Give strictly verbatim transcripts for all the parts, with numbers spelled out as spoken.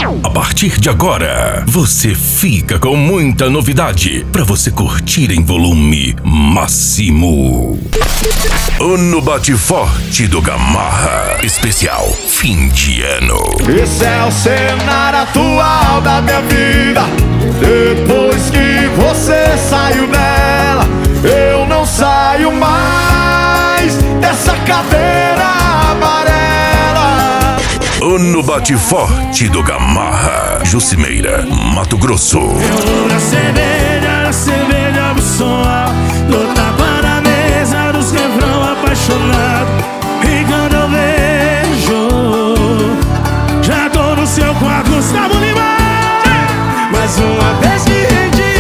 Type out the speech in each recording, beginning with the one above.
A partir de agora, você fica com muita novidade para você curtir em volume máximo. O No Bate Forte do Gamarra, especial fim de ano. Esse é o cenário atual da minha vida. Depois que você saiu dela, eu não saio mais dessa cadeira amarela. O No Bate Forte do Gamarra, Jucimeira, Mato Grosso. Eu vou na cerveja, na cerveja vou soar. Tô tapa na mesa dos refrão apaixonado. E quando eu vejo, já tô no seu quarto, Gustavo Lima. Mais uma vez que rendi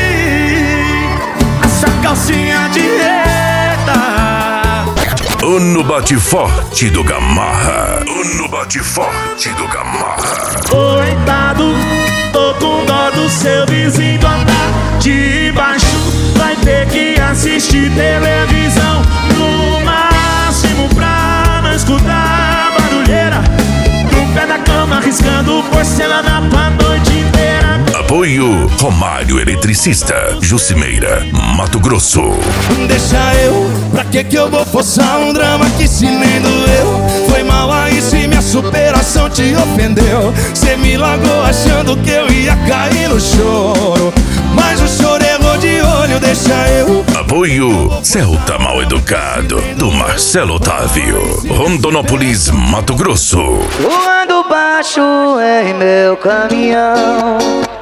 essa calcinha de reta. O No Bate Forte do Gamarra. O No Bate Forte do Gamarra. Coitado, tô com dó do seu vizinho andar de baixo. Vai ter que assistir televisão, no máximo pra não escutar barulheira. No pé da cama, riscando porcelana pra noite inteira. Apoio Romário Eletricista, Jucimeira, Mato Grosso. Deixa eu, pra que que eu vou forçar um drama que se nem doeu? Foi mal aí se minha superação te ofendeu. Cê me largou achando que eu ia cair no choro, mas o choro errou de olho, deixa eu. Apoio Celta Mal Educado, do Marcelo Otávio, Rondonópolis, Mato Grosso. Voando baixo em meu caminhão,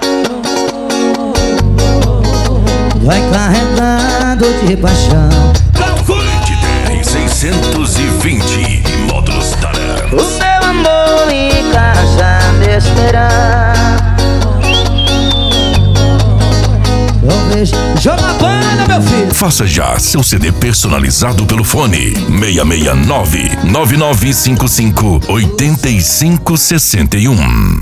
vai carregado de paixão. Volante D R seiscentos e vinte, módulos Taran. O seu amor em casa me esperar. Eu vejo. Joga a banda, meu filho. Faça já seu C D personalizado pelo fone seis seis nove, nove nove cinco cinco, oito cinco seis um.